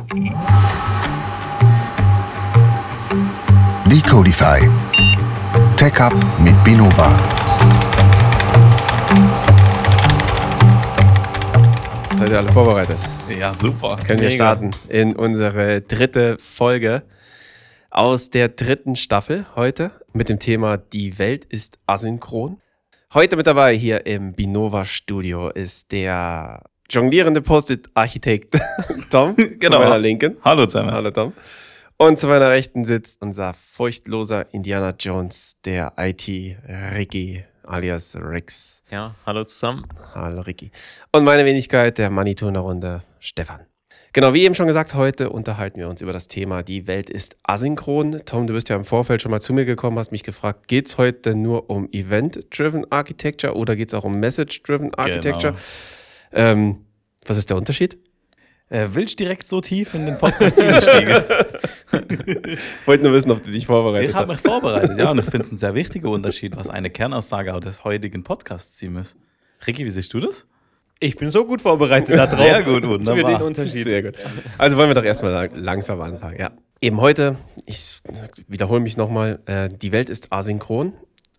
Decodify. Tech Up mit Binova. Seid ihr alle vorbereitet? Ja, super. Können wir starten in unsere dritte Folge aus der dritten Staffel heute mit dem Thema Die Welt ist asynchron. Heute mit dabei hier im Binova Studio ist der jonglierende Post-it-Architekt Tom, Genau. zu meiner Linken. Hallo zusammen. Hallo Tom. Und zu meiner Rechten sitzt unser furchtloser Indiana Jones, der IT-Ricky alias Rex. Ja, hallo zusammen. Hallo Ricky. Und meine Wenigkeit, der Manitou in der Runde, Stefan. Genau, wie eben schon gesagt, heute unterhalten wir uns über das Thema Die Welt ist asynchron. Tom, du bist ja im Vorfeld schon mal zu mir gekommen, hast mich gefragt, geht es heute nur um Event-Driven Architecture oder geht es auch um Message-Driven Architecture? Genau. Was ist der Unterschied? Willst du direkt so tief in den Podcast einsteigen? Wollte nur wissen, ob du dich vorbereitet Ich habe mich vorbereitet, ja, und ich finde es ein sehr wichtiger Unterschied, was eine Kernaussage auch des heutigen Podcasts ziehen muss. Ricky, wie siehst du das? Ich bin so gut vorbereitet da drauf. Sehr gut, wunderbar. Für den Unterschied. Sehr gut. Also wollen wir doch erstmal langsam anfangen. Ja. Eben heute, ich wiederhole mich nochmal, die Welt ist asynchron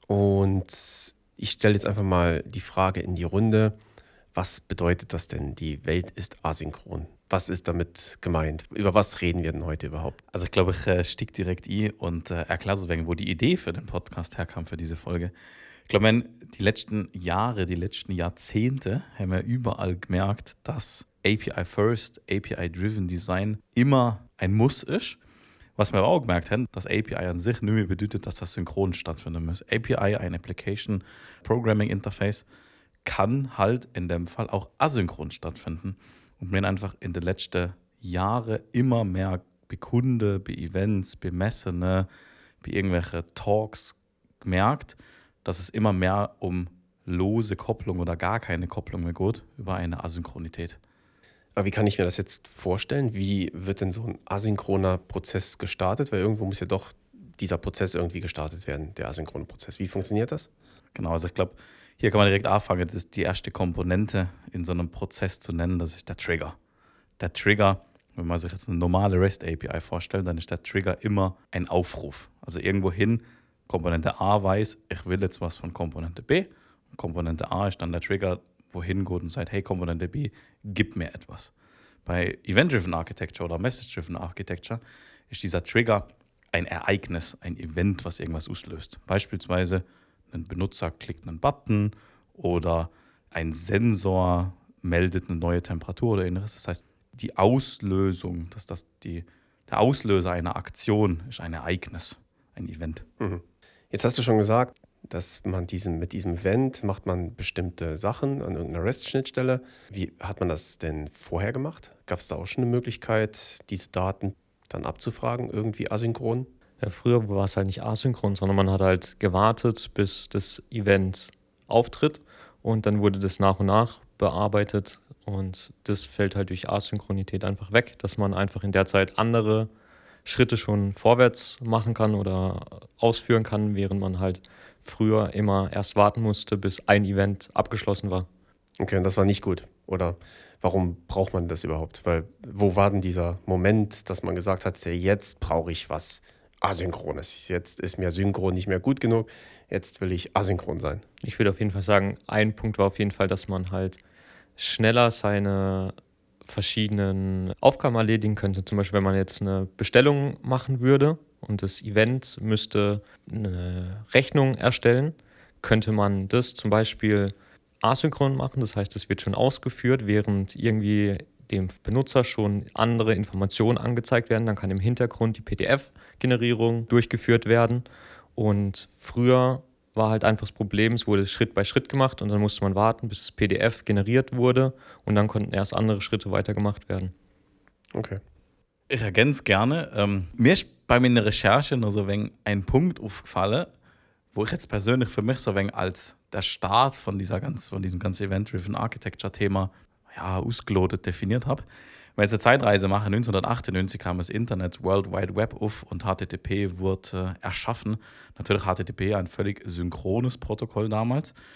und ich stelle jetzt einfach mal die Frage in die Runde, was bedeutet das denn, die Welt ist asynchron? Was ist damit gemeint? Über was reden wir denn heute überhaupt? Also ich glaube, ich stieg direkt ein und erkläre so wenig, wo die Idee für den Podcast herkam, für diese Folge. Ich glaube, die letzten Jahre, die letzten Jahrzehnte haben wir überall gemerkt, dass API-First, API-Driven Design immer ein Muss ist. Was wir aber auch gemerkt haben, dass API an sich nicht mehr bedeutet, dass das synchron stattfinden muss. API, ein Application Programming Interface, kann halt in dem Fall auch asynchron stattfinden. Und wir haben einfach in den letzten Jahren immer mehr bei Kunden, bei Events, bei Messen, bei irgendwelchen Talks gemerkt, dass es immer mehr um lose Kopplung oder gar keine Kopplung mehr geht über eine Asynchronität. Aber wie kann ich mir das jetzt vorstellen? Wie wird denn so ein asynchroner Prozess gestartet? Weil irgendwo muss ja doch dieser Prozess irgendwie gestartet werden, der asynchrone Prozess. Wie funktioniert das? Genau, also ich glaube, hier kann man direkt anfangen, das ist die erste Komponente in so einem Prozess zu nennen, das ist der Trigger. Der Trigger, wenn man sich jetzt eine normale REST-API vorstellt, dann ist der Trigger immer ein Aufruf. Also irgendwohin, Komponente A weiß, ich will jetzt was von Komponente B. Und Komponente A ist dann der Trigger, wohin geht und sagt, hey, Komponente B, gib mir etwas. Bei Event-Driven Architecture oder Message-Driven Architecture ist dieser Trigger ein Ereignis, ein Event, was irgendwas auslöst. Beispielsweise ein Benutzer klickt einen Button oder ein Sensor meldet eine neue Temperatur oder ähnliches. Das heißt, die Auslösung, der Auslöser einer Aktion ist ein Ereignis, ein Event. Mhm. Jetzt hast du schon gesagt, dass man mit diesem Event macht man bestimmte Sachen an irgendeiner REST-Schnittstelle. Wie hat man das denn vorher gemacht? Gab es da auch schon eine Möglichkeit, diese Daten dann abzufragen, irgendwie asynchron? Ja, früher war es halt nicht asynchron, sondern man hat halt gewartet, bis das Event auftritt und dann wurde das nach und nach bearbeitet und das fällt halt durch Asynchronität einfach weg, dass man einfach in der Zeit andere Schritte schon vorwärts machen kann oder ausführen kann, während man halt früher immer erst warten musste, bis ein Event abgeschlossen war. Okay, und das war nicht gut. Oder warum braucht man das überhaupt? Weil wo war denn dieser Moment, dass man gesagt hat, jetzt brauche ich was Asynchrones. Jetzt ist mir synchron nicht mehr gut genug, jetzt will ich asynchron sein. Ich würde auf jeden Fall sagen, ein Punkt war auf jeden Fall, dass man halt schneller seine verschiedenen Aufgaben erledigen könnte. Zum Beispiel, wenn man jetzt eine Bestellung machen würde und das Event müsste eine Rechnung erstellen, könnte man das zum Beispiel asynchron machen. Das heißt, es wird schon ausgeführt, während irgendwie dem Benutzer schon andere Informationen angezeigt werden. Dann kann im Hintergrund die PDF-Generierung durchgeführt werden. Und früher war halt einfach das Problem, es wurde Schritt bei Schritt gemacht und dann musste man warten, bis das PDF generiert wurde und dann konnten erst andere Schritte weitergemacht werden. Okay. Ich ergänze gerne. Mir ist bei meiner Recherche noch so ein Punkt aufgefallen, wo ich jetzt persönlich für mich so als der Start von diesem ganzen Event-Driven Architecture-Thema ausgelotet definiert habe. Wenn wir jetzt eine Zeitreise machen, 1998 kam das Internet, World Wide Web auf und HTTP wurde erschaffen. Natürlich HTTP ein völlig synchrones Protokoll damals.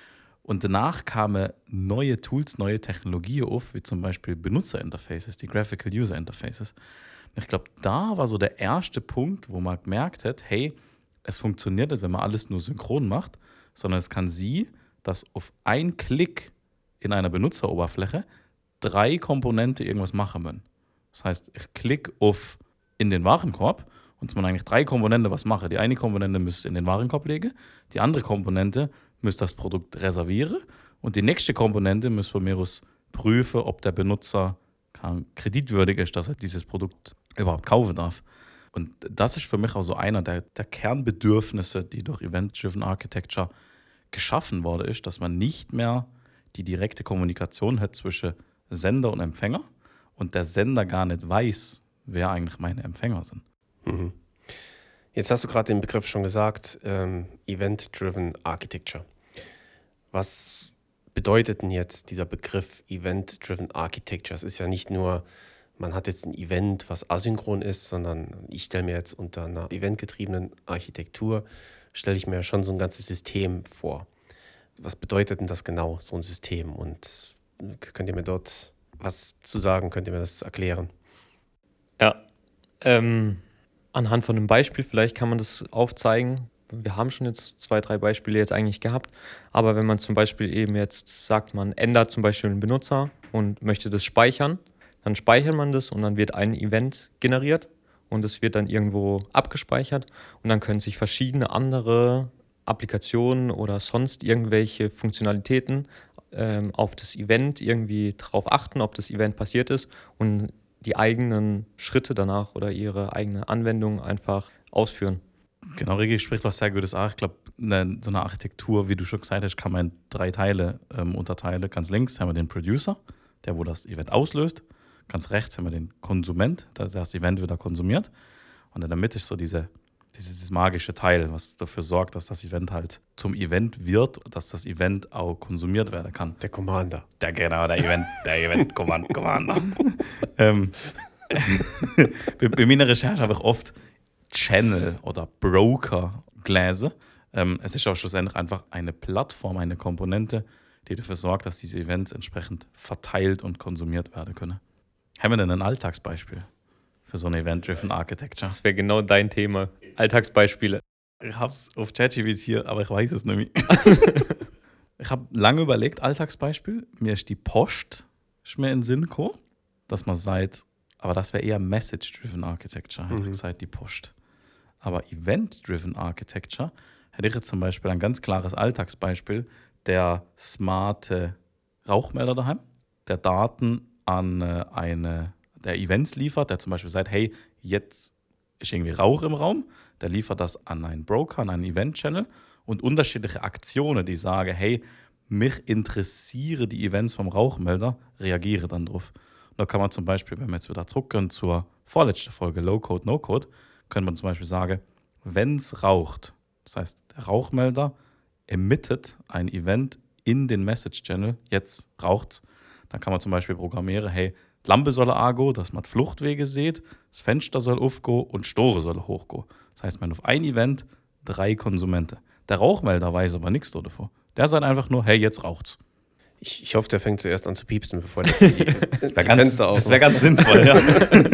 Und danach kamen neue Tools, neue Technologien auf, wie zum Beispiel Benutzerinterfaces, die Graphical User Interfaces. Und ich glaube, da war so der erste Punkt, wo man gemerkt hat, hey, es funktioniert nicht, wenn man alles nur synchron macht, sondern es kann sein, dass auf einen Klick in einer Benutzeroberfläche 3 Komponenten irgendwas machen müssen. Das heißt, ich klicke auf in den Warenkorb und es müssen eigentlich 3 Komponenten was machen. Die eine Komponente müsste in den Warenkorb legen, die andere Komponente müsste das Produkt reservieren und die nächste Komponente müsste von mir aus prüfen, ob der Benutzer kreditwürdig ist, dass er dieses Produkt überhaupt kaufen darf. Und das ist für mich auch so einer der Kernbedürfnisse, die durch Event-Driven Architecture geschaffen worden ist, dass man nicht mehr die direkte Kommunikation hat zwischen Sender und Empfänger und der Sender gar nicht weiß, wer eigentlich meine Empfänger sind. Mhm. Jetzt hast du gerade den Begriff schon gesagt, Event-Driven Architecture. Was bedeutet denn jetzt dieser Begriff Event-Driven Architecture? Es ist ja nicht nur, man hat jetzt ein Event, was asynchron ist, sondern ich stelle mir jetzt unter einer eventgetriebenen Architektur, stelle ich mir schon so ein ganzes System vor. Was bedeutet denn das genau, so ein System? Und könnt ihr mir dort was zu sagen? Könnt ihr mir das erklären? Ja, anhand von einem Beispiel, vielleicht kann man das aufzeigen. Wir haben schon jetzt 2, 3 Beispiele jetzt eigentlich gehabt, aber wenn man zum Beispiel eben jetzt sagt, man ändert zum Beispiel einen Benutzer und möchte das speichern, dann speichert man das und dann wird ein Event generiert und es wird dann irgendwo abgespeichert und dann können sich verschiedene andere Applikationen oder sonst irgendwelche Funktionalitäten auf das Event irgendwie drauf achten, ob das Event passiert ist und die eigenen Schritte danach oder ihre eigene Anwendung einfach ausführen. Genau, Regi spricht was sehr Gutes an. Ich glaube, so eine Architektur, wie du schon gesagt hast, kann man in 3 Teile unterteilen. Ganz links haben wir den Producer, der wo das Event auslöst. Ganz rechts haben wir den Konsument, der das Event wieder konsumiert. Und in der Mitte ist so dieses magische Teil, was dafür sorgt, dass das Event halt zum Event wird, dass das Event auch konsumiert werden kann. Der Commander. Der Event Commander. Bei meiner Recherche habe ich oft Channel oder Broker gelesen. Es ist auch schlussendlich einfach eine Plattform, eine Komponente, die dafür sorgt, dass diese Events entsprechend verteilt und konsumiert werden können. Haben wir denn ein Alltagsbeispiel für so eine Event-Driven Architecture? Das wäre genau dein Thema. Alltagsbeispiele. Ich habe es auf ChatGPT hier, aber ich weiß es nicht mehr. Ich habe lange überlegt, Alltagsbeispiel. Mir ist die Post mir in den Sinn gekommen, dass man sagt, aber das wäre eher Message-Driven Architecture, hätte ich gesagt, die Post. Aber Event-Driven Architecture hätte ich jetzt zum Beispiel ein ganz klares Alltagsbeispiel, der smarte Rauchmelder daheim, der Daten an der Events liefert, der zum Beispiel sagt, hey, jetzt ist irgendwie Rauch im Raum, der liefert das an einen Broker, an einen Event-Channel und unterschiedliche Aktionen, die sagen, hey, mich interessieren die Events vom Rauchmelder, reagiere dann drauf. Und da kann man zum Beispiel, wenn wir jetzt wieder zurückgehen zur vorletzten Folge Low-Code, No-Code, könnte man zum Beispiel sagen, wenn es raucht, das heißt, der Rauchmelder emittet ein Event in den Message-Channel, jetzt raucht's, dann kann man zum Beispiel programmieren, hey, die Lampe soll angehen, dass man die Fluchtwege sieht, das Fenster soll aufgehen und Store soll hochgehen. Das heißt, man auf ein Event 3 Konsumenten. Der Rauchmelder weiß aber nichts davon. Der sagt einfach nur, hey, jetzt raucht's. Ich hoffe, der fängt zuerst an zu piepsen, bevor der das Fenster aufmacht. Das wäre ganz sinnvoll, ja.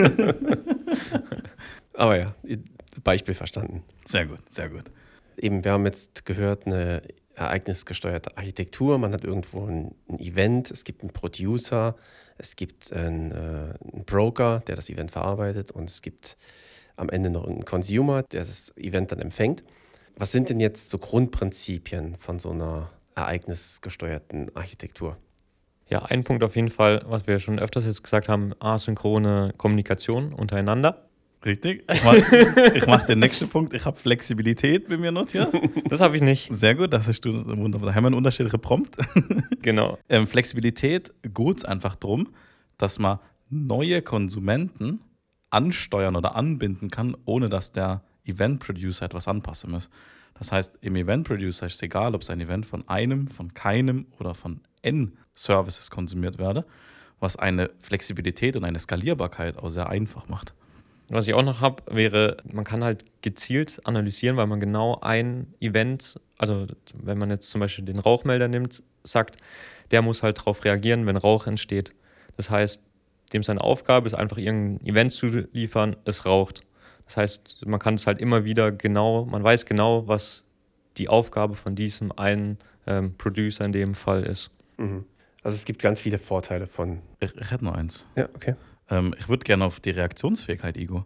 Aber ja, Beispiel verstanden. Sehr gut, sehr gut. Eben, wir haben jetzt gehört, eine ereignisgesteuerte Architektur. Man hat irgendwo ein Event, es gibt einen Producer, es gibt einen Broker, der das Event verarbeitet und es gibt am Ende noch einen Consumer, der das Event dann empfängt. Was sind denn jetzt so Grundprinzipien von so einer ereignisgesteuerten Architektur? Ja, ein Punkt auf jeden Fall, was wir schon öfters jetzt gesagt haben, asynchrone Kommunikation untereinander. Richtig. Ich mach den nächsten Punkt. Ich habe Flexibilität bei mir notiert. Das habe ich nicht. Sehr gut, das hast du wunderbar. Da haben wir einen unterschiedlichen Prompt. Genau. Flexibilität geht es einfach darum, dass man neue Konsumenten ansteuern oder anbinden kann, ohne dass der Event-Producer etwas anpassen muss. Das heißt, im Event-Producer ist es egal, ob es ein Event von einem, von keinem oder von N Services konsumiert werde, was eine Flexibilität und eine Skalierbarkeit auch sehr einfach macht. Was ich auch noch habe, wäre, man kann halt gezielt analysieren, weil man genau ein Event, also wenn man jetzt zum Beispiel den Rauchmelder nimmt, sagt, der muss halt darauf reagieren, wenn Rauch entsteht. Das heißt, dem seine Aufgabe ist einfach irgendein Event zu liefern, es raucht. Das heißt, man kann es halt immer wieder man weiß genau, was die Aufgabe von diesem einen Producer in dem Fall ist. Mhm. Also es gibt ganz viele Vorteile von... Ich hätte noch eins. Ja, okay. Ich würde gerne auf die Reaktionsfähigkeit, Igo.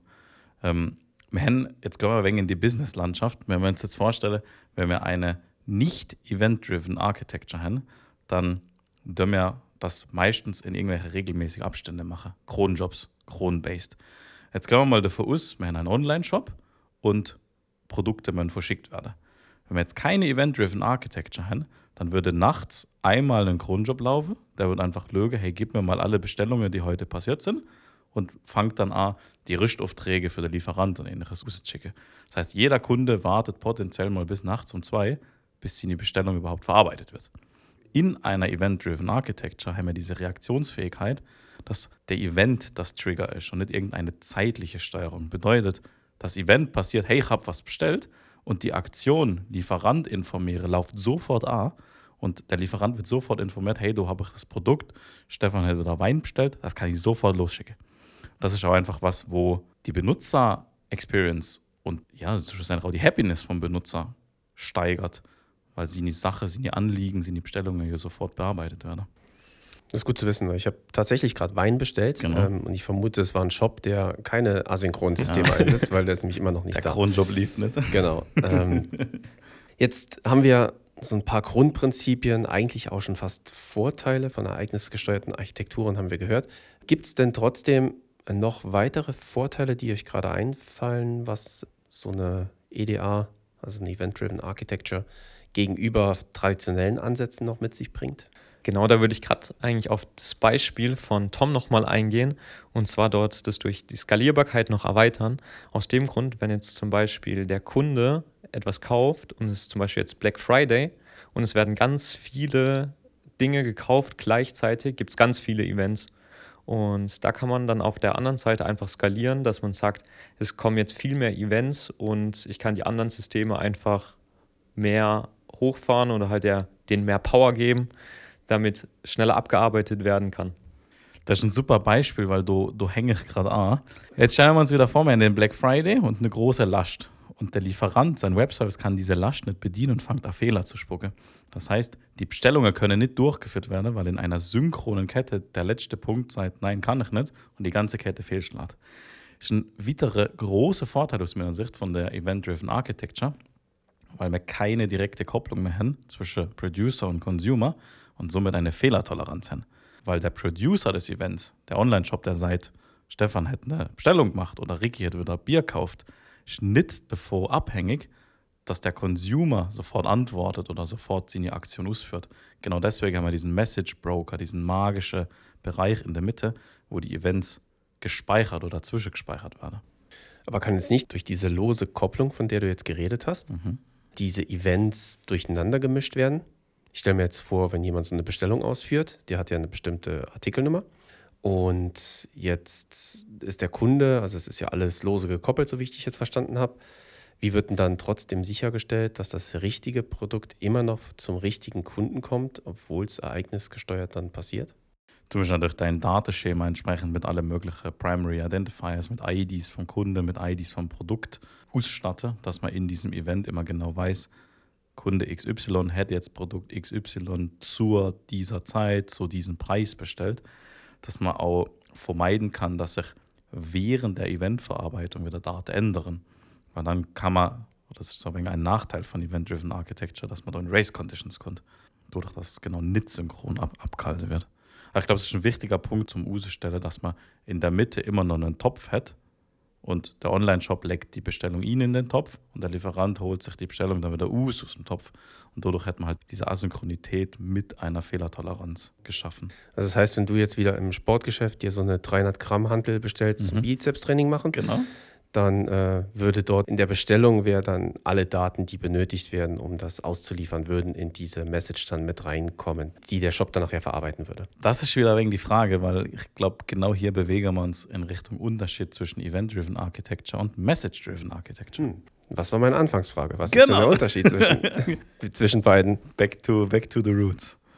Jetzt gehen wir ein wenig in die Business-Landschaft. Wenn wir uns jetzt vorstellen, wenn wir eine nicht Event-Driven Architecture haben, dann dürfen wir das meistens in irgendwelche regelmäßigen Abstände machen. Cronjobs, Cron-based. Jetzt gehen wir mal davon aus, wir haben einen Online-Shop und Produkte müssen verschickt werden. Wenn wir jetzt keine Event-Driven Architecture haben, dann würde nachts einmal ein Cronjob laufen, der wird einfach lügen, hey, gib mir mal alle Bestellungen, die heute passiert sind, und fangt dann an, die Rüstaufträge für den Lieferant und ähnliches rauszuschicken. Das heißt, jeder Kunde wartet potenziell mal bis nachts um 2, bis die Bestellung überhaupt verarbeitet wird. In einer Event-Driven Architecture haben wir diese Reaktionsfähigkeit, dass der Event das Trigger ist und nicht irgendeine zeitliche Steuerung. Bedeutet, das Event passiert, hey, ich habe was bestellt, und die Aktion Lieferant informiere läuft sofort an und der Lieferant wird sofort informiert, hey, du habe ich das Produkt, Stefan hat wieder Wein bestellt, das kann ich sofort losschicken. Das ist auch einfach was, wo die Benutzer-Experience und ja, schlussendlich auch die Happiness vom Benutzer steigert, weil seine Sache, seine Anliegen, seine Bestellungen hier sofort bearbeitet werden. Das ist gut zu wissen, weil ich habe tatsächlich gerade Wein bestellt, Genau. Und ich vermute, es war ein Shop, der keine asynchronen Systeme einsetzt, weil der ist nämlich immer noch nicht Der da. Cronjob lief nicht. Genau. Jetzt haben wir so ein paar Grundprinzipien, eigentlich auch schon fast Vorteile von ereignisgesteuerten Architekturen haben wir gehört. Gibt es denn trotzdem noch weitere Vorteile, die euch gerade einfallen, was so eine EDA, also eine Event-Driven Architecture, gegenüber traditionellen Ansätzen noch mit sich bringt? Genau, da würde ich gerade eigentlich auf das Beispiel von Tom nochmal eingehen und zwar dort das durch die Skalierbarkeit noch erweitern. Aus dem Grund, wenn jetzt zum Beispiel der Kunde etwas kauft und es ist zum Beispiel jetzt Black Friday und es werden ganz viele Dinge gekauft gleichzeitig, gibt es ganz viele Events. Und da kann man dann auf der anderen Seite einfach skalieren, dass man sagt, es kommen jetzt viel mehr Events und ich kann die anderen Systeme einfach mehr hochfahren oder halt denen mehr Power geben, damit schneller abgearbeitet werden kann. Das ist ein super Beispiel, weil du hängst gerade an. Jetzt stellen wir uns wieder vor, wir haben den Black Friday und eine große Last. Und der Lieferant, sein Webservice, kann diese Last nicht bedienen und fängt an, Fehler zu spucken. Das heißt, die Bestellungen können nicht durchgeführt werden, weil in einer synchronen Kette der letzte Punkt sagt, nein, kann ich nicht, und die ganze Kette fehlschlägt. Das ist ein weiterer großer Vorteil aus meiner Sicht von der Event-Driven Architecture, weil wir keine direkte Kopplung mehr haben zwischen Producer und Consumer und somit eine Fehlertoleranz haben. Weil der Producer des Events, der Online-Shop, der sagt, Stefan hat eine Bestellung gemacht oder Ricky hat wieder Bier gekauft, ist nicht davon abhängig, dass der Consumer sofort antwortet oder sofort seine Aktion ausführt. Genau deswegen haben wir diesen Message Broker, diesen magischen Bereich in der Mitte, wo die Events gespeichert oder zwischengespeichert werden. Aber kann jetzt nicht durch diese lose Kopplung, von der du jetzt geredet hast, diese Events durcheinander gemischt werden? Ich stelle mir jetzt vor, wenn jemand so eine Bestellung ausführt, der hat ja eine bestimmte Artikelnummer und jetzt ist der Kunde, also es ist ja alles lose gekoppelt, so wie ich dich jetzt verstanden habe. Wie wird denn dann trotzdem sichergestellt, dass das richtige Produkt immer noch zum richtigen Kunden kommt, obwohl es ereignisgesteuert dann passiert? Du musst natürlich dein Datenschema entsprechend mit allen möglichen Primary Identifiers, mit IDs vom Kunden, mit IDs vom Produkt ausstatten, dass man in diesem Event immer genau weiß, Kunde XY hat jetzt Produkt XY zu dieser Zeit, zu diesem Preis bestellt, dass man auch vermeiden kann, dass sich während der Eventverarbeitung wieder Daten ändern. Weil dann kann man, das ist so ein Nachteil von Event-Driven Architecture, dass man da in Race-Conditions kommt, dadurch, dass es genau nicht synchron abgehalten wird. Aber ich glaube, es ist ein wichtiger Punkt zum Ausstellen, dass man in der Mitte immer noch einen Topf hat und der Online-Shop legt die Bestellung in den Topf und der Lieferant holt sich die Bestellung dann wieder aus dem Topf. Und dadurch hat man halt diese Asynchronität mit einer Fehlertoleranz geschaffen. Also das heißt, wenn du jetzt wieder im Sportgeschäft dir so eine 300 Gramm Hantel bestellst zum Bizeps-Training machen, Genau. dann würde dort in der Bestellung dann alle Daten, die benötigt werden, um das auszuliefern, würden in diese Message dann mit reinkommen, die der Shop dann nachher verarbeiten würde. Das ist wieder ein wenig die Frage, weil ich glaube, genau hier bewegen wir uns in Richtung Unterschied zwischen Event-Driven Architecture und Message-Driven Architecture. Was war meine Anfangsfrage? Was ist denn der Unterschied zwischen beiden? Back to the roots.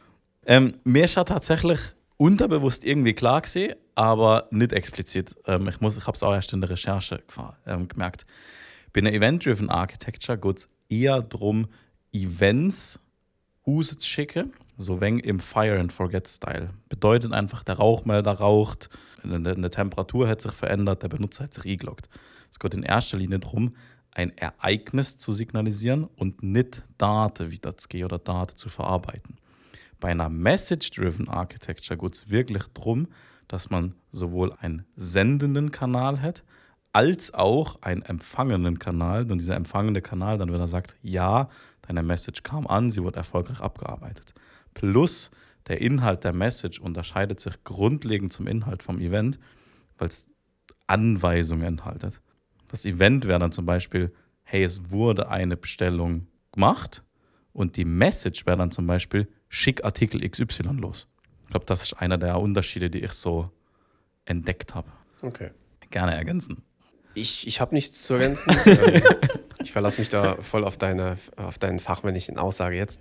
Mir ist ja tatsächlich unterbewusst irgendwie klar gewesen, aber nicht explizit. Ich habe es auch erst in der Recherche gemerkt. Bei einer Event-Driven Architecture geht es eher darum, Events rauszuschicken, so wenn im Fire-and-Forget-Style. Bedeutet einfach, der Rauchmelder raucht, eine Temperatur hat sich verändert, der Benutzer hat sich eingeloggt. Es geht in erster Linie darum, ein Ereignis zu signalisieren und nicht Daten wiederzugehen oder Daten zu verarbeiten. Bei einer Message-Driven Architecture geht es wirklich darum, dass man sowohl einen sendenden Kanal hat, als auch einen empfangenen Kanal. Und dieser empfangene Kanal dann wieder sagt, ja, deine Message kam an, sie wurde erfolgreich abgearbeitet. Plus der Inhalt der Message unterscheidet sich grundlegend zum Inhalt vom Event, weil es Anweisungen enthaltet. Das Event wäre dann zum Beispiel, hey, es wurde eine Bestellung gemacht, und die Message wäre dann zum Beispiel, schick Artikel XY los. Ich glaube, das ist einer der Unterschiede, die ich so entdeckt habe. Okay. Gerne ergänzen. Ich habe nichts zu ergänzen. Ich verlasse mich da voll auf deine fachmännlichen Aussage jetzt.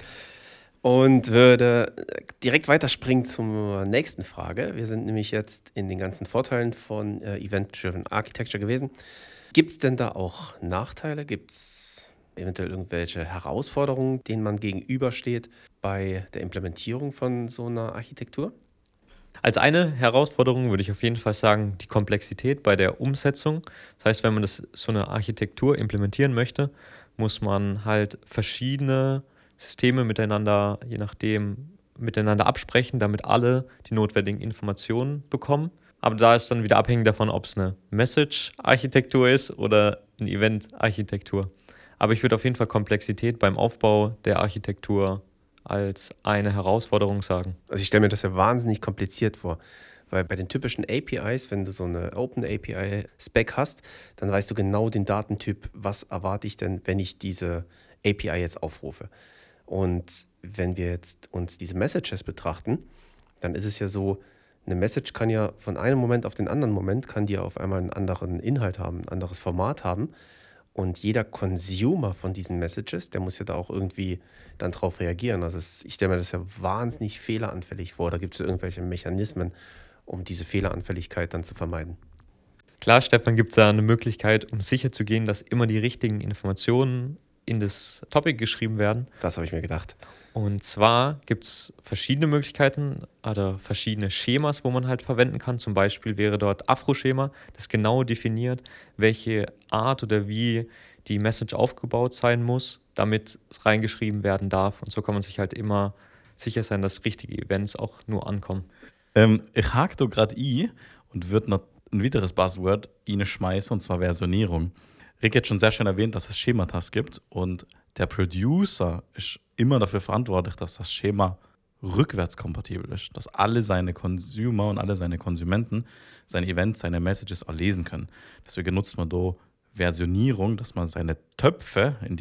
Und würde direkt weiterspringen zur nächsten Frage. Wir sind nämlich jetzt in den ganzen Vorteilen von Event-Driven Architecture gewesen. Gibt es denn da auch Nachteile? Gibt es eventuell irgendwelche Herausforderungen, denen man gegenübersteht bei der Implementierung von so einer Architektur? Als eine Herausforderung würde ich auf jeden Fall sagen, die Komplexität bei der Umsetzung. Das heißt, wenn man so eine Architektur implementieren möchte, muss man halt verschiedene Systeme miteinander, je nachdem, miteinander absprechen, damit alle die notwendigen Informationen bekommen. Aber da ist dann wieder abhängig davon, ob es eine Message-Architektur ist oder eine Event-Architektur. Aber ich würde auf jeden Fall Komplexität beim Aufbau der Architektur als eine Herausforderung sagen. Also ich stelle mir das ja wahnsinnig kompliziert vor, weil bei den typischen APIs, wenn du so eine Open API-Spec hast, dann weißt du genau den Datentyp, was erwarte ich denn, wenn ich diese API jetzt aufrufe. Und wenn wir jetzt uns diese Messages betrachten, dann ist es ja so, eine Message kann ja von einem Moment auf den anderen Moment, kann die ja auf einmal einen anderen Inhalt haben, ein anderes Format haben. Und jeder Consumer von diesen Messages, der muss ja da auch irgendwie dann drauf reagieren. Also ich stelle mir das ja wahnsinnig fehleranfällig vor. Da gibt es ja irgendwelche Mechanismen, um diese Fehleranfälligkeit dann zu vermeiden. Klar, Stefan, gibt es da eine Möglichkeit, um sicherzugehen, dass immer die richtigen Informationen in das Topic geschrieben werden. Das habe ich mir gedacht. Und zwar gibt es verschiedene Möglichkeiten oder verschiedene Schemas, wo man halt verwenden kann. Zum Beispiel wäre dort Afro-Schema, das genau definiert, welche Art oder wie die Message aufgebaut sein muss, damit es reingeschrieben werden darf. Und so kann man sich halt immer sicher sein, dass richtige Events auch nur ankommen. Ich hake da gerade ein und würde noch ein weiteres Buzzword schmeißen, und zwar Versionierung. Rick hat schon sehr schön erwähnt, dass es Schematas gibt, und der Producer ist immer dafür verantwortlich, dass das Schema rückwärtskompatibel ist, dass alle seine Consumer und alle seine Konsumenten seine Events, seine Messages auch lesen können. Deswegen nutzt man da Versionierung, dass man seine Töpfe, in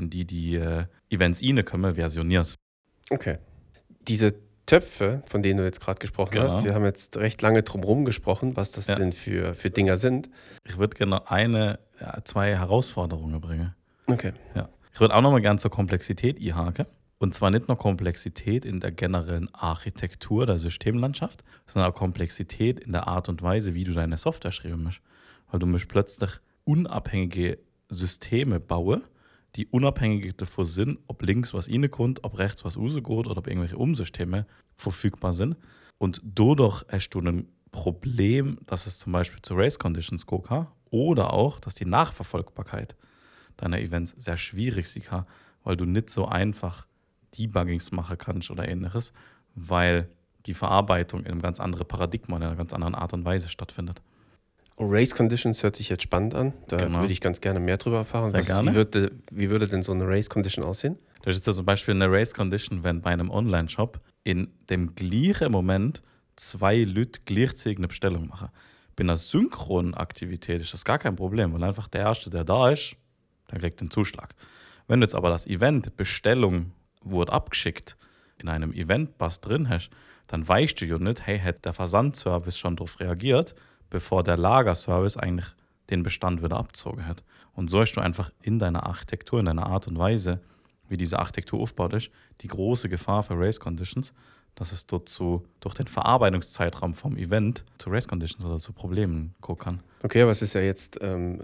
die Events reinkommen, versioniert. Okay. Diese Töpfe, von denen du jetzt gerade gesprochen hast, wir haben jetzt recht lange drum herum gesprochen, was das denn für Dinger sind. Ich würde gerne zwei Herausforderungen bringen. Okay. Ja. Ich würde auch nochmal gerne zur Komplexität einhaken. Und zwar nicht nur Komplexität in der generellen Architektur der Systemlandschaft, sondern auch Komplexität in der Art und Weise, wie du deine Software schreiben musst. Weil du musst plötzlich unabhängige Systeme bauen, die unabhängig davon sind, ob links was reinkommt, ob rechts was rausgeht oder ob irgendwelche Umsysteme verfügbar sind. Und dadurch hast du ein Problem, dass es zum Beispiel zu Race Conditions gehen kann oder auch, dass die Nachverfolgbarkeit deiner Events sehr schwierig sein kann, weil du nicht so einfach Debuggings machen kannst oder ähnliches, weil die Verarbeitung in einem ganz anderen Paradigma, in einer ganz anderen Art und Weise stattfindet. Race Conditions hört sich jetzt spannend an. Da würde ich ganz gerne mehr drüber erfahren. Sehr gerne. Wie würde denn so eine Race Condition aussehen? Das ist ja zum Beispiel eine Race Condition, wenn bei einem Online-Shop in dem gleichen Moment zwei Leute gleichzeitig eine Bestellung machen. Bei einer synchronen Aktivität ist das gar kein Problem, weil einfach der Erste, der da ist, der kriegt den Zuschlag. Wenn du jetzt aber das Event, Bestellung wurde abgeschickt, in einem Event-Bus drin hast, dann weißt du ja nicht, hey, hat der Versandservice schon darauf reagiert, bevor der Lagerservice eigentlich den Bestand wieder abgezogen hat. Und so hast du einfach in deiner Architektur, in deiner Art und Weise, wie diese Architektur aufgebaut ist, die große Gefahr für Race Conditions, dass es dort durch den Verarbeitungszeitraum vom Event zu Race Conditions oder zu Problemen kommen kann. Okay, aber es ist ja jetzt,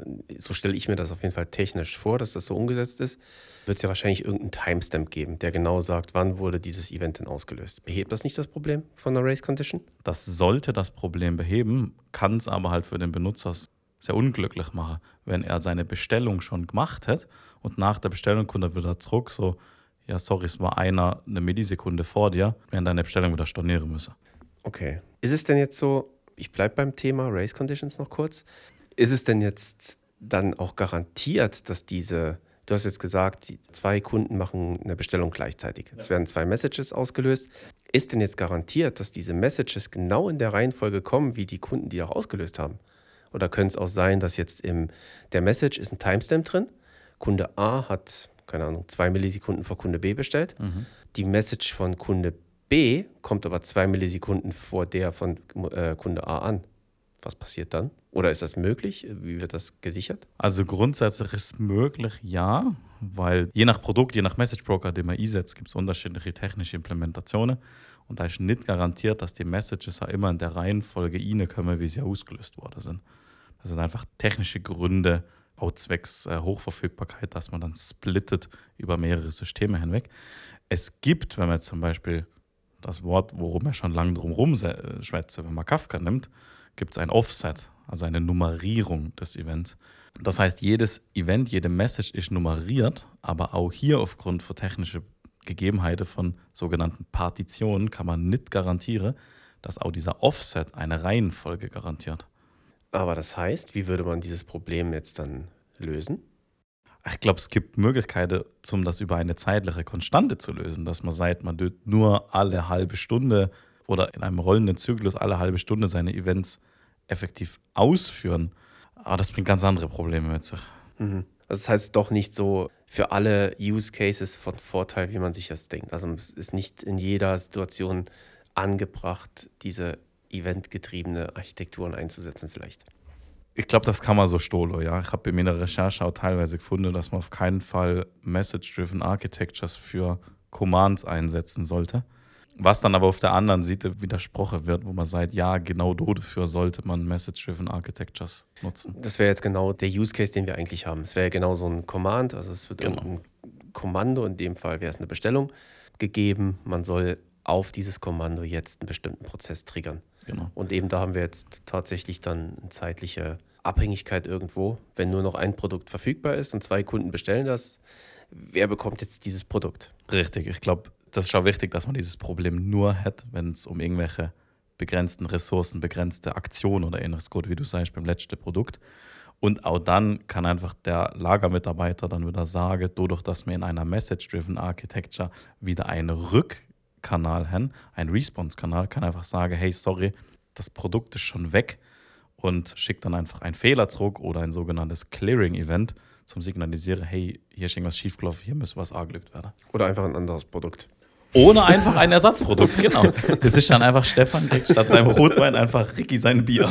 so stelle ich mir das auf jeden Fall technisch vor, dass das so umgesetzt ist, wird es ja wahrscheinlich irgendeinen Timestamp geben, der genau sagt, wann wurde dieses Event denn ausgelöst. Behebt das nicht das Problem von einer Race Condition? Das sollte das Problem beheben, kann es aber halt für den Benutzer sehr unglücklich machen, wenn er seine Bestellung schon gemacht hat und nach der Bestellung kommt er wieder zurück, so, ja sorry, es war eine Millisekunde vor dir, während deine Bestellung wieder stornieren müsse. Okay. Ist es denn jetzt so, ich bleibe beim Thema Race Conditions noch kurz, ist es denn jetzt dann auch garantiert, dass du hast jetzt gesagt, die 2 Kunden machen eine Bestellung gleichzeitig. Es werden 2 Messages ausgelöst. Ist denn jetzt garantiert, dass diese Messages genau in der Reihenfolge kommen, wie die Kunden die auch ausgelöst haben? Oder könnte es auch sein, dass jetzt der Message ist ein Timestamp drin, Kunde A hat, keine Ahnung, 2 Millisekunden vor Kunde B bestellt. Die Message von Kunde B kommt aber 2 Millisekunden vor der von Kunde A an. Was passiert dann? Oder ist das möglich? Wie wird das gesichert? Also grundsätzlich ist es möglich, ja, weil je nach Produkt, je nach Message Broker, den man einsetzt, gibt es unterschiedliche technische Implementationen. Und da ist nicht garantiert, dass die Messages auch immer in der Reihenfolge reinkommen, wie sie ausgelöst worden sind. Das sind einfach technische Gründe, auch zwecks Hochverfügbarkeit, dass man dann splittet über mehrere Systeme hinweg. Es gibt, wenn man zum Beispiel das Wort, worum wir schon lange drum schwätzen, wenn man Kafka nimmt, gibt es ein Offset, also eine Nummerierung des Events. Das heißt, jedes Event, jede Message ist nummeriert, aber auch hier aufgrund von technischen Gegebenheiten von sogenannten Partitionen kann man nicht garantieren, dass auch dieser Offset eine Reihenfolge garantiert. Aber das heißt, wie würde man dieses Problem jetzt dann lösen? Ich glaube, es gibt Möglichkeiten, um das über eine zeitliche Konstante zu lösen, dass man sagt, man tut nur alle halbe Stunde oder in einem rollenden Zyklus alle halbe Stunde seine Events effektiv ausführen. Aber das bringt ganz andere Probleme mit sich. Also das heißt doch nicht so für alle Use Cases von Vorteil, wie man sich das denkt. Also es ist nicht in jeder Situation angebracht, diese eventgetriebene Architekturen einzusetzen vielleicht. Ich glaube, das kann man so stohlen, ja. Ich habe bei mir in der Recherche auch teilweise gefunden, dass man auf keinen Fall Message-Driven Architectures für Commands einsetzen sollte. Was dann aber auf der anderen Seite widersprochen wird, wo man sagt, ja, genau dafür sollte man Message-Driven Architectures nutzen. Das wäre jetzt genau der Use Case, den wir eigentlich haben. Es wäre genau so ein Command, also es wird irgendein Kommando, in dem Fall wäre es eine Bestellung, gegeben. Man soll auf dieses Kommando jetzt einen bestimmten Prozess triggern. Genau. Und eben da haben wir jetzt tatsächlich dann eine zeitliche Abhängigkeit irgendwo. Wenn nur noch ein Produkt verfügbar ist und 2 Kunden bestellen das, wer bekommt jetzt dieses Produkt? Richtig, ich glaube, das ist auch wichtig, dass man dieses Problem nur hat, wenn es um irgendwelche begrenzten Ressourcen, begrenzte Aktionen oder ähnliches geht, wie du sagst, beim letzten Produkt. Und auch dann kann einfach der Lagermitarbeiter dann wieder sagen, dadurch, dass wir in einer Message-Driven Architecture wieder einen Rückkanal haben, einen Response-Kanal, kann einfach sagen, hey, sorry, das Produkt ist schon weg und schickt dann einfach einen Fehler zurück oder ein sogenanntes Clearing-Event zum Signalisieren, hey, hier ist irgendwas schiefgelaufen, hier muss was angelegt werden. Oder einfach ein anderes Produkt. Ohne einfach ein Ersatzprodukt, genau. Das ist dann einfach, Stefan kriegt statt seinem Rotwein einfach Ricky sein Bier.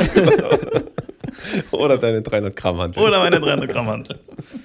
Oder deine 300 Gramm Hantel. Oder meine 300 Gramm Hantel.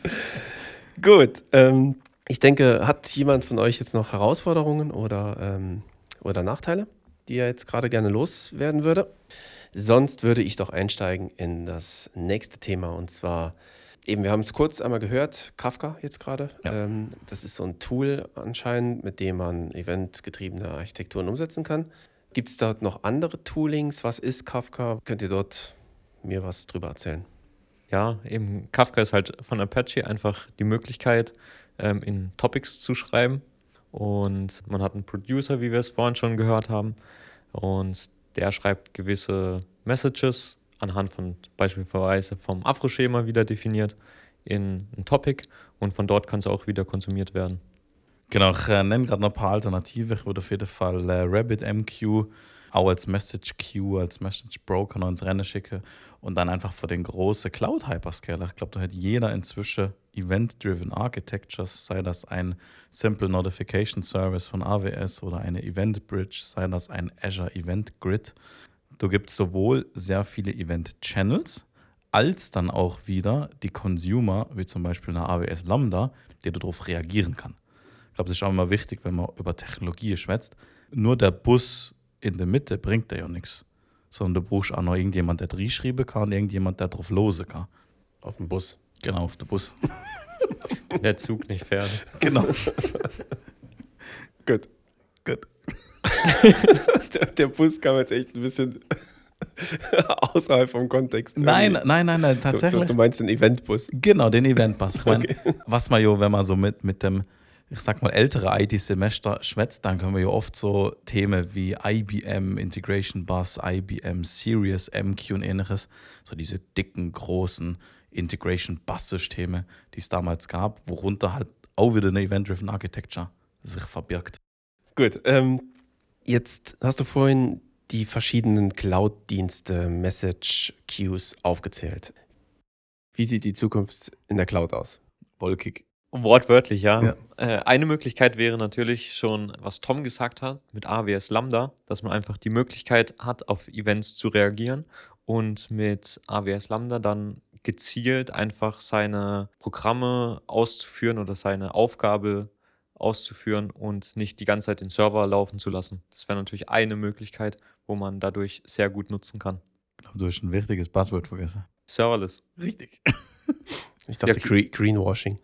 Gut, ich denke, hat jemand von euch jetzt noch Herausforderungen oder Nachteile, die er jetzt gerade gerne loswerden würde? Sonst würde ich doch einsteigen in das nächste Thema und zwar, eben, wir haben es kurz einmal gehört, Kafka jetzt gerade. Ja. Das ist so ein Tool anscheinend, mit dem man eventgetriebene Architekturen umsetzen kann. Gibt es dort noch andere Toolings? Was ist Kafka? Könnt ihr dort mir was drüber erzählen? Ja, eben Kafka ist halt von Apache einfach die Möglichkeit, in Topics zu schreiben. Und man hat einen Producer, wie wir es vorhin schon gehört haben. Und der schreibt gewisse Messages anhand von beispielsweise vom Afro-Schema wieder definiert in ein Topic. Und von dort kann es auch wieder konsumiert werden. Genau, ich nenne gerade noch ein paar Alternativen. Ich würde auf jeden Fall RabbitMQ auch als Message Queue, als Message Broker noch ins Rennen schicken und dann einfach für den großen Cloud-Hyperscaler. Ich glaube, da hat jeder inzwischen Event-Driven Architectures, sei das ein Simple Notification Service von AWS oder eine Event Bridge, sei das ein Azure Event Grid. Da gibt es sowohl sehr viele Event-Channels, als dann auch wieder die Consumer, wie zum Beispiel eine AWS Lambda, die darauf reagieren kann. Ich glaube, das ist auch immer wichtig, wenn man über Technologie schwätzt. Nur der Bus in der Mitte bringt dir ja nichts. Sondern du brauchst auch noch irgendjemand, der reinschreiben kann und irgendjemand, der drauf losen kann. Auf dem Bus. Genau, auf den Bus. Der Zug nicht fährt. Genau. Gut. Der Bus kam jetzt echt ein bisschen außerhalb vom Kontext. Nein, irgendwie. tatsächlich. Du meinst den Eventbus. Genau, den Eventbus. Ich meine, Okay. was man ja, wenn man so mit dem, ich sag mal, ältere IT-Semester schwätzt, dann können wir ja oft so Themen wie IBM Integration Bus, IBM Serious MQ und ähnliches, so diese dicken, großen Integration Bus-Systeme, die es damals gab, worunter halt auch wieder eine Event-Driven Architecture sich verbirgt. Gut, jetzt hast du vorhin die verschiedenen Cloud-Dienste, Message-Queues aufgezählt. Wie sieht die Zukunft in der Cloud aus? Wolkig. Wortwörtlich, ja. Eine Möglichkeit wäre natürlich schon, was Tom gesagt hat, mit AWS Lambda, dass man einfach die Möglichkeit hat, auf Events zu reagieren und mit AWS Lambda dann gezielt einfach seine Programme auszuführen oder seine Aufgabe auszuführen und nicht die ganze Zeit den Server laufen zu lassen. Das wäre natürlich eine Möglichkeit, wo man dadurch sehr gut nutzen kann. Ich glaube, du hast ein wichtiges Buzzword vergessen. Serverless. Richtig. Ich dachte Greenwashing.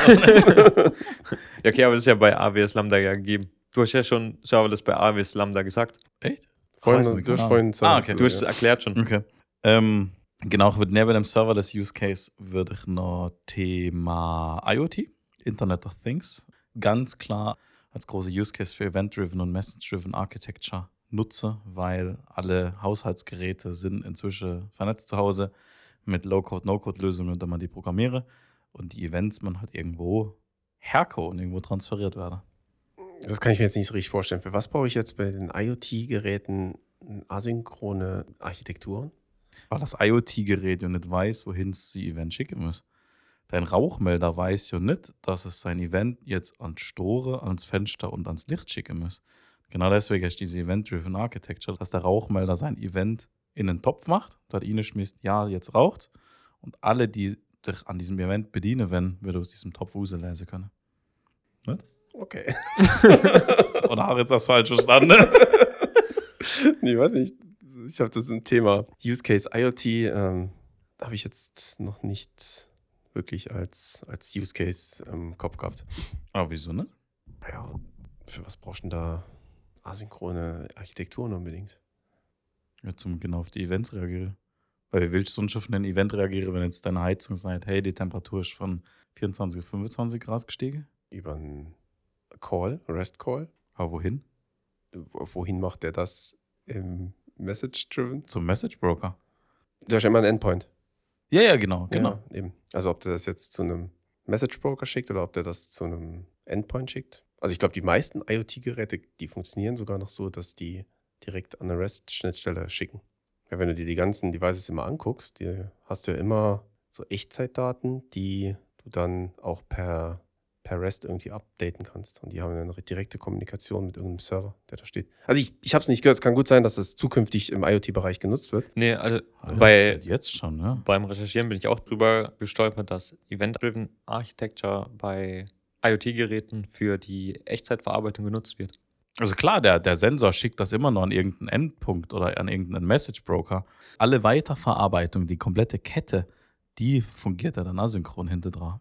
Ja, okay, aber das ist ja bei AWS Lambda ja gegeben. Du hast ja schon Serverless bei AWS Lambda gesagt. Echt? Vorhin, du hast vorhin okay. Du hast es erklärt schon. Okay. Genau, ich würde neben dem Serverless Use Case würde ich noch Thema IoT, Internet of Things, ganz klar als große Use Case für Event-Driven und Message-Driven Architecture nutze, weil alle Haushaltsgeräte sind inzwischen vernetzt zu Hause mit Low-Code, No-Code-Lösungen, da man die programmiere und die Events man halt irgendwo herkommen und irgendwo transferiert werden. Das kann ich mir jetzt nicht so richtig vorstellen. Für was brauche ich jetzt bei den IoT-Geräten asynchrone Architekturen? Weil das IoT-Gerät ja nicht weiß, wohin es die Event schicken muss. Dein Rauchmelder weiß ja nicht, dass es sein Event jetzt ans Store, ans Fenster und ans Licht schicken muss. Genau deswegen ist diese Event-Driven Architecture, dass der Rauchmelder sein Event in den Topf macht, dort reinschmisst, ja, jetzt raucht's. Und alle, die sich an diesem Event bedienen, werden aus diesem Topf rauslesen können. Nicht? Okay. Oder habe ich jetzt das falsch verstanden? Nee, weiß nicht. Ich habe das im Thema Use Case IoT, habe ich jetzt noch nicht wirklich als Use Case im Kopf gehabt. Aber wieso nicht? Ja, für was brauchst du denn da asynchrone Architekturen unbedingt? Ja, zum genau auf die Events reagieren. Weil wie willst du sonst auf ein Event reagieren, wenn jetzt deine Heizung sagt, hey, die Temperatur ist von 24 auf 25 Grad gestiegen? Über einen Call, REST-Call. Aber wohin? Wohin macht der das im Message-Driven? Zum Message Broker. Du hast ja immer einen Endpoint. Ja, genau. Ja, eben. Also ob der das jetzt zu einem Message-Broker schickt oder ob der das zu einem Endpoint schickt. Also ich glaube, die meisten IoT-Geräte, die funktionieren sogar noch so, dass die direkt an eine REST-Schnittstelle schicken. Ja, wenn du dir die ganzen Devices immer anguckst, hast du ja immer so Echtzeitdaten, die du dann auch per REST irgendwie updaten kannst. Und die haben eine direkte Kommunikation mit irgendeinem Server, der da steht. Also ich habe es nicht gehört. Es kann gut sein, dass das zukünftig im IoT-Bereich genutzt wird. Nee, also Seit jetzt schon, ja. beim Recherchieren bin ich auch drüber gestolpert, dass Event-Driven Architecture bei IoT-Geräten für die Echtzeitverarbeitung genutzt wird. Also klar, der Sensor schickt das immer noch an irgendeinen Endpunkt oder an irgendeinen Message Broker. Alle Weiterverarbeitung, die komplette Kette, die fungiert ja dann asynchron hinter dran.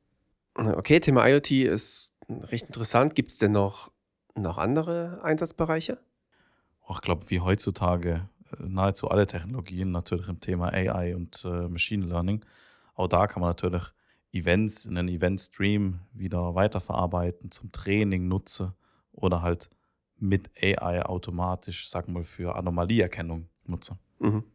Okay, Thema IoT ist recht interessant. Gibt es denn noch andere Einsatzbereiche? Ich glaube, wie heutzutage nahezu alle Technologien, natürlich im Thema AI und Machine Learning. Auch da kann man natürlich Events in einen Event-Stream wieder weiterverarbeiten, zum Training nutzen oder halt mit AI automatisch, sagen wir mal, für Anomalieerkennung nutzen. Mhm.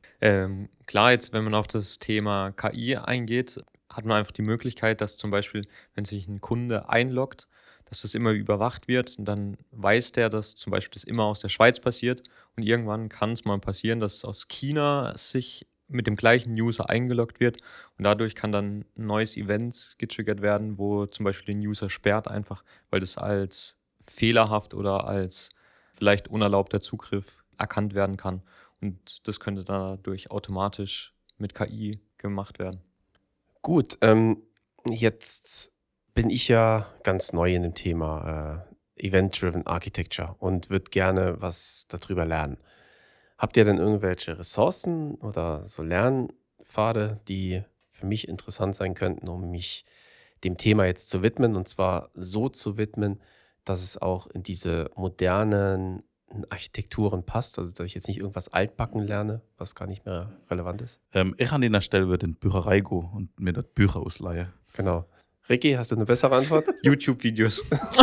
Klar, jetzt, wenn man auf das Thema KI eingeht, hat man einfach die Möglichkeit, dass zum Beispiel, wenn sich ein Kunde einloggt, dass das immer überwacht wird. Und dann weiß der, dass zum Beispiel das immer aus der Schweiz passiert. Und irgendwann kann es mal passieren, dass es aus China sich mit dem gleichen User eingeloggt wird. Und dadurch kann dann ein neues Event getriggert werden, wo zum Beispiel den User sperrt, einfach weil das als fehlerhaft oder als vielleicht unerlaubter Zugriff erkannt werden kann. Und das könnte dadurch automatisch mit KI gemacht werden. Gut, jetzt bin ich ja ganz neu in dem Thema Event-Driven Architecture und würde gerne was darüber lernen. Habt ihr denn irgendwelche Ressourcen oder so Lernpfade, die für mich interessant sein könnten, um mich dem Thema jetzt zu widmen und zwar so zu widmen, dass es auch in diese modernen Architekturen passt, also dass ich jetzt nicht irgendwas altbacken lerne, was gar nicht mehr relevant ist? Ich an deiner Stelle würde in die Bücherei gehen und mir dort Bücher ausleihen. Genau. Ricky, hast du eine bessere Antwort? YouTube-Videos.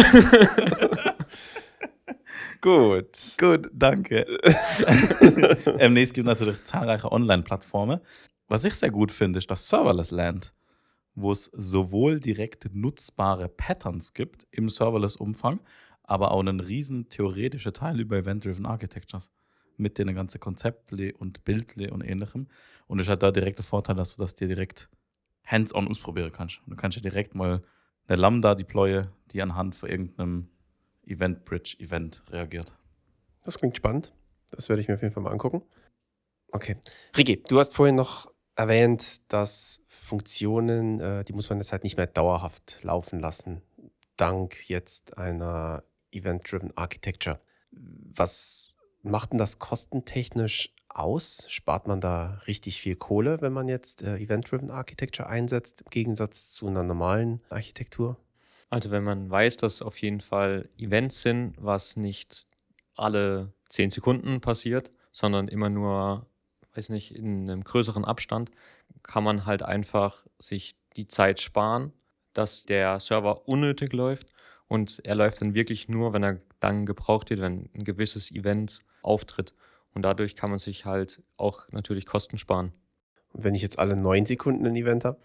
Gut. Gut, danke. Nee, es gibt natürlich zahlreiche Online-Plattformen. Was ich sehr gut finde, ist das Serverless Land, wo es sowohl direkt nutzbare Patterns gibt im Serverless-Umfang, aber auch einen riesen theoretischen Teil über Event-Driven Architectures mit den ganzen Konzepten und Bildle und ähnlichem. Und es hat da direkt den Vorteil, dass du das dir direkt hands-on ausprobieren kannst. Du kannst ja direkt mal eine Lambda deployen, die anhand von irgendeinem Event-Bridge-Event reagiert. Das klingt spannend. Das werde ich mir auf jeden Fall mal angucken. Okay. Ricky, du hast vorhin noch erwähnt, dass Funktionen, die muss man jetzt halt nicht mehr dauerhaft laufen lassen, dank jetzt einer Event-Driven Architecture. Was macht denn das kostentechnisch aus? Spart man da richtig viel Kohle, wenn man jetzt Event-Driven Architecture einsetzt, im Gegensatz zu einer normalen Architektur? Also wenn man weiß, dass auf jeden Fall Events sind, was nicht alle 10 Sekunden passiert, sondern immer nur, weiß nicht, in einem größeren Abstand, kann man halt einfach sich die Zeit sparen, dass der Server unnötig läuft und er läuft dann wirklich nur, wenn er dann gebraucht wird, wenn ein gewisses Event auftritt. Und dadurch kann man sich halt auch natürlich Kosten sparen. Und wenn ich jetzt alle 9 Sekunden ein Event habe?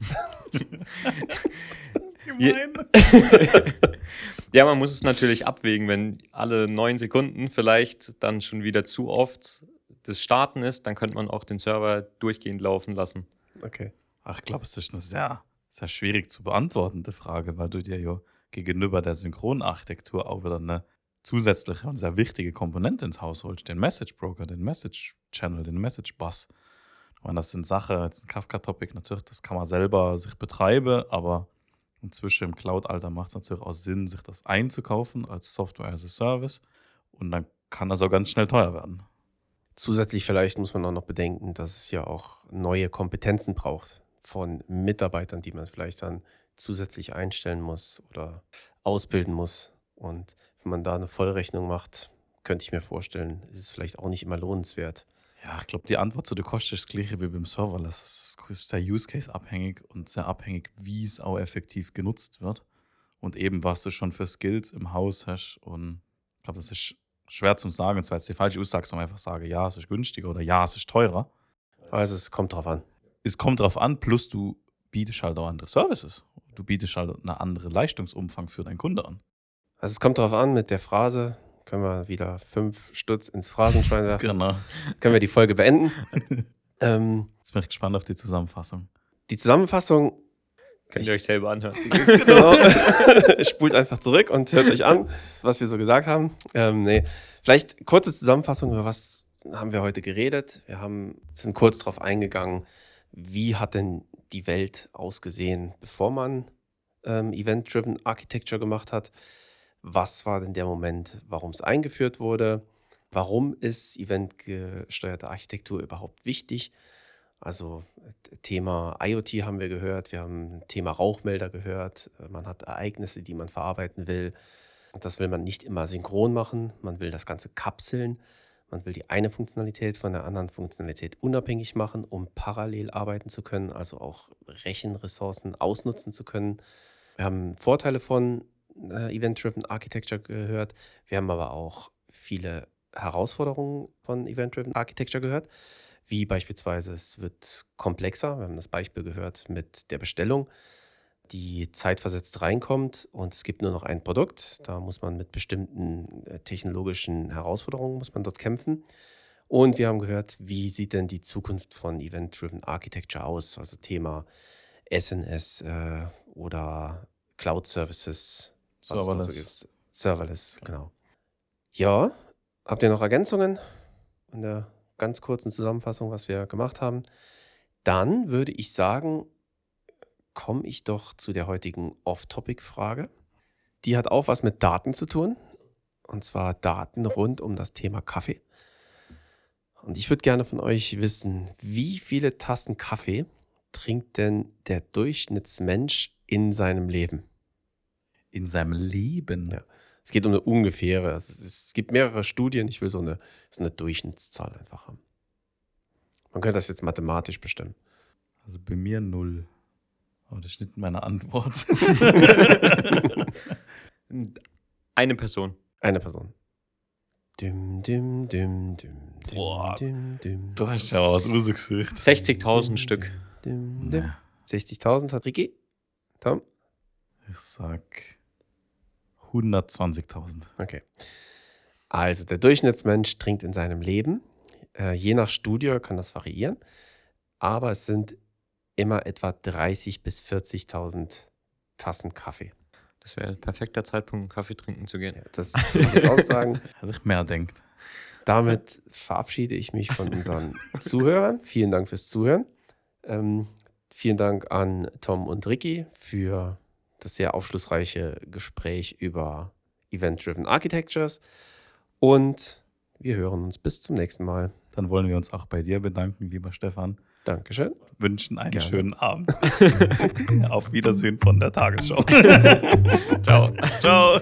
Ja, man muss es natürlich abwägen, wenn alle 9 Sekunden vielleicht dann schon wieder zu oft das Starten ist, dann könnte man auch den Server durchgehend laufen lassen. Okay. Ach, ich glaube, es ist eine sehr, sehr schwierig zu beantwortende Frage, weil du dir ja gegenüber der Synchronarchitektur auch wieder eine zusätzliche und sehr wichtige Komponente ins Haus holst, den Message Broker, den Message Channel, den Message Bus. Ich meine, das sind Sachen, jetzt ein Kafka-Topic natürlich, das kann man selber sich betreiben, aber inzwischen im Cloud-Alter macht es natürlich auch Sinn, sich das einzukaufen als Software as a Service und dann kann das auch ganz schnell teuer werden. Zusätzlich vielleicht muss man auch noch bedenken, dass es ja auch neue Kompetenzen braucht von Mitarbeitern, die man vielleicht dann zusätzlich einstellen muss oder ausbilden muss. Und wenn man da eine Vollrechnung macht, könnte ich mir vorstellen, ist es vielleicht auch nicht immer lohnenswert. Ja, ich glaube, die Antwort zu der Kosten ist das gleiche wie beim Server. Das ist sehr Use-Case-abhängig und sehr abhängig, wie es auch effektiv genutzt wird. Und eben, was du schon für Skills im Haus hast. Und ich glaube, das ist schwer zu sagen. Und zwar jetzt die falsche Aussage, sondern einfach sagen, ja, es ist günstiger oder ja, es ist teurer. Also es kommt drauf an. Es kommt drauf an, plus du bietest halt auch andere Services. Du bietest halt einen anderen Leistungsumfang für deinen Kunde an. Also es kommt drauf an, mit der Phrase können wir wieder 5 Stutz ins Phrasenschwein werfen. Genau. Können wir die Folge beenden. Jetzt bin ich gespannt auf die Zusammenfassung. Die Zusammenfassung, Könnt ihr euch selber anhören. genau, spult einfach zurück und hört euch an, was wir so gesagt haben. Vielleicht kurze Zusammenfassung, über was haben wir heute geredet. Sind kurz darauf eingegangen, wie hat denn die Welt ausgesehen, bevor man Event-Driven Architecture gemacht hat. Was war denn der Moment, warum es eingeführt wurde? Warum ist eventgesteuerte Architektur überhaupt wichtig? Also Thema IoT haben wir gehört, wir haben Thema Rauchmelder gehört, man hat Ereignisse, die man verarbeiten will. Und das will man nicht immer synchron machen, man will das Ganze kapseln, man will die eine Funktionalität von der anderen Funktionalität unabhängig machen, um parallel arbeiten zu können, also auch Rechenressourcen ausnutzen zu können. Wir haben Vorteile von Event-Driven Architecture gehört. Wir haben aber auch viele Herausforderungen von Event-Driven Architecture gehört, wie beispielsweise es wird komplexer. Wir haben das Beispiel gehört mit der Bestellung, die zeitversetzt reinkommt und es gibt nur noch ein Produkt. Da muss man mit bestimmten technologischen Herausforderungen muss man dort kämpfen. Und wir haben gehört, wie sieht denn die Zukunft von Event-Driven Architecture aus? Also Thema SNS oder Cloud Services. Serverless. Was es da so ist. Serverless, genau. Ja, habt ihr noch Ergänzungen in der ganz kurzen Zusammenfassung, was wir gemacht haben? Dann würde ich sagen, komme ich doch zu der heutigen Off-Topic-Frage. Die hat auch was mit Daten zu tun. Und zwar Daten rund um das Thema Kaffee. Und ich würde gerne von euch wissen, wie viele Tassen Kaffee trinkt denn der Durchschnittsmensch in seinem Leben? In seinem Leben? Ja. Es geht um eine ungefähre. Es gibt mehrere Studien. Ich will so eine Durchschnittszahl einfach haben. Man könnte das jetzt mathematisch bestimmen. Also bei mir 0. Aber das ist nicht meine Antwort. Eine Person. Eine Person. Dim, dim, dim, dim, Boah, dim, dim. du hast ja was rausgesucht. 60.000 Stück. Dim, dim. 60.000 hat Ricky. Tom? Ich sag 120.000. Okay. Also der Durchschnittsmensch trinkt in seinem Leben, je nach Studie kann das variieren, aber es sind immer etwa 30.000 bis 40.000 Tassen Kaffee. Das wäre ein perfekter Zeitpunkt, Kaffee trinken zu gehen. Ja, das würde ich jetzt auch sagen. Hätte ich mehr denkt. Damit verabschiede ich mich von unseren Zuhörern. Vielen Dank fürs Zuhören. Vielen Dank an Tom und Ricky für das sehr aufschlussreiche Gespräch über Event-Driven Architectures. Und wir hören uns bis zum nächsten Mal. Dann wollen wir uns auch bei dir bedanken, lieber Stefan. Dankeschön. Wünschen einen Gerne. schönen Abend. Auf Wiedersehen von der Tagesschau. Ciao. Ciao.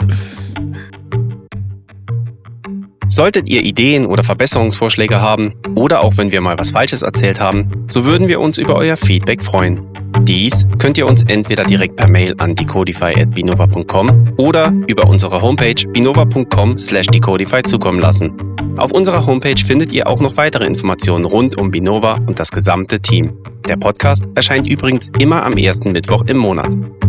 Solltet ihr Ideen oder Verbesserungsvorschläge haben oder auch wenn wir mal was Falsches erzählt haben, so würden wir uns über euer Feedback freuen. Dies könnt ihr uns entweder direkt per Mail an decodify@binova.com oder über unsere Homepage binova.com/decodify zukommen lassen. Auf unserer Homepage findet ihr auch noch weitere Informationen rund um Binova und das gesamte Team. Der Podcast erscheint übrigens immer am ersten Mittwoch im Monat.